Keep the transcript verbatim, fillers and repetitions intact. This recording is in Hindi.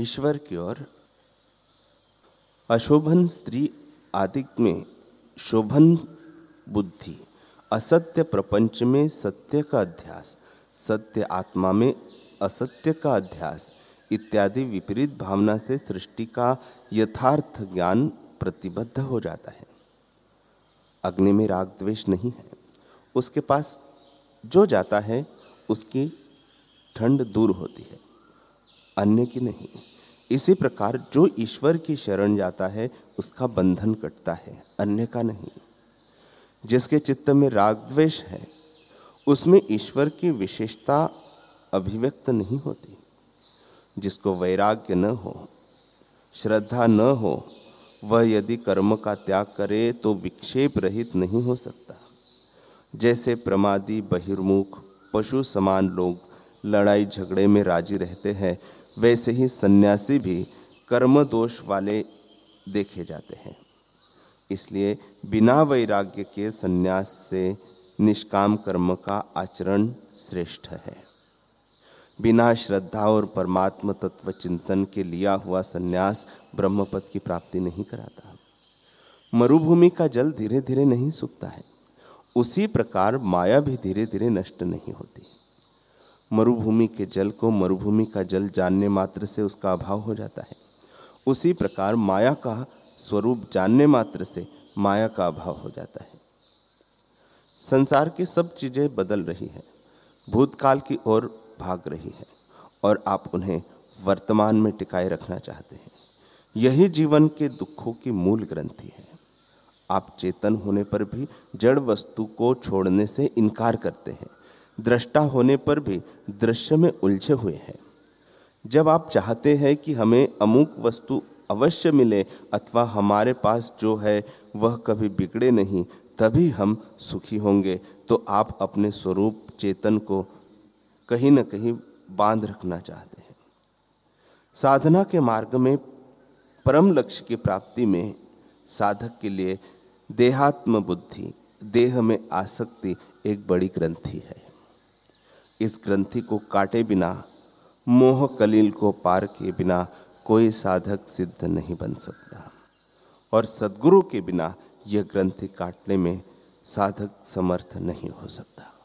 ईश्वर की ओर। अशोभन स्त्री आदिक में शोभन बुद्धि, असत्य प्रपंच में सत्य का अध्यास, सत्य आत्मा में असत्य का अध्यास इत्यादि विपरीत भावना से सृष्टि का यथार्थ ज्ञान प्रतिबद्ध हो जाता है। अग्नि में राग द्वेष नहीं है, उसके पास जो जाता है उसकी ठंड दूर होती है, अन्य की नहीं। इसी प्रकार जो ईश्वर की शरण जाता है उसका बंधन कटता है, अन्य का नहीं। जिसके चित्त में राग द्वेष है उसमें ईश्वर की विशेषता अभिव्यक्त नहीं होती। जिसको वैराग्य न हो, श्रद्धा न हो, वह यदि कर्म का त्याग करे तो विक्षेप रहित नहीं हो सकता। जैसे प्रमादी बहिर्मुख पशु समान लोग लड़ाई झगड़े में राजी रहते हैं, वैसे ही सन्यासी भी कर्म दोष वाले देखे जाते हैं। इसलिए बिना वैराग्य के सन्यास से निष्काम कर्म का आचरण श्रेष्ठ है। बिना श्रद्धा और परमात्म तत्व चिंतन के लिया हुआ सन्यास ब्रह्मपद की प्राप्ति नहीं कराता। मरुभूमि का जल धीरे धीरे नहीं सूखता है, उसी प्रकार माया भी धीरे धीरे नष्ट नहीं होती। मरुभूमि के जल को मरुभूमि का जल जानने मात्र से उसका अभाव हो जाता है, उसी प्रकार माया का स्वरूप जानने मात्र से माया का अभाव हो जाता है। संसार की सब चीजें बदल रही है, भूतकाल की ओर भाग रही है और आप उन्हें वर्तमान में टिकाए रखना चाहते हैं। यही जीवन के दुखों की मूल ग्रंथि है। आप चेतन होने पर भी जड़ वस्तु को छोड़ने से इनकार करते हैं, दृष्टा होने पर भी दृश्य में उलझे हुए हैं। जब आप चाहते हैं कि हमें अमुक वस्तु अवश्य मिले अथवा हमारे पास जो है वह कभी बिगड़े नहीं, तभी हम सुखी होंगे, तो आप अपने स्वरूप चेतन को कहीं न कहीं बांध रखना चाहते हैं। साधना के मार्ग में परम लक्ष्य की प्राप्ति में साधक के लिए देहात्म बुद्धि, देह में आसक्ति एक बड़ी ग्रंथि है। इस ग्रंथि को काटे बिना, मोह कलील को पार किए बिना कोई साधक सिद्ध नहीं बन सकता और सद्गुरु के बिना यह ग्रंथि काटने में साधक समर्थ नहीं हो सकता।